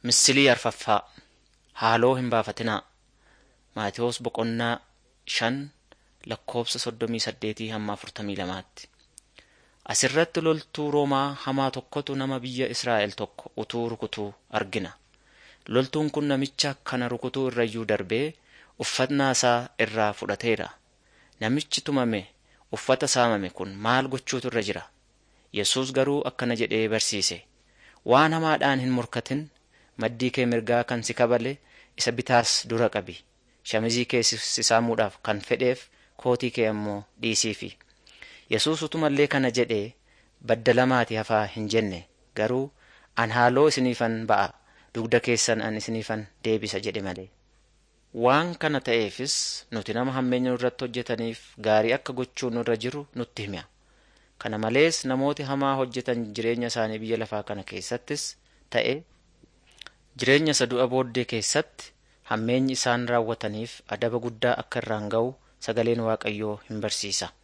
Misilii arfaffaa haaloo hin baafatinaa. Maatewos boqonnaa 5 lakkoofsa 38 hamma 42tti. Asirratti loltuu Roomaa hamaa tokkotu nama biyya Israa'el tokko utuu rukutuu argina. Loltuun kun namicha kana rukutuu irrayyuu darbee uffannaa isaa irraa fudhateera. Namichi tumame uffata saamame kun maal gochuutu irra jira? Yesuus garuu akkana jedhee barsiise. Waan hamaadhaan hin morkatin. Maddii kee mirgaa kan si kabale isa bitaas dura qabi. Shamizii kee si saamuudhaaf kan fedheef kootii kee ammoo dhiisiifi. Yesuus utumallee kana jedhee baddalamaati hafaa hin jenne, garuu an haaloo isiniifan ba'a, dugda keessan an isiniifan deebisa jedhe malee. Waan kana ta'eefis nuti nama hammeenya nurratti hojjetaniif gaarii akka gochuun nurra jiru nutti hima. Kana malees namooti hamaa hojjetan jireenya isaanii biyya lafaa kana keessattis ta'e jireenya isa du'a booddee keessatti hammeenyi isaan raawwataniif adaba guddaa akka irraan ga'u sagaleen Waaqayyoo hin barsiisa.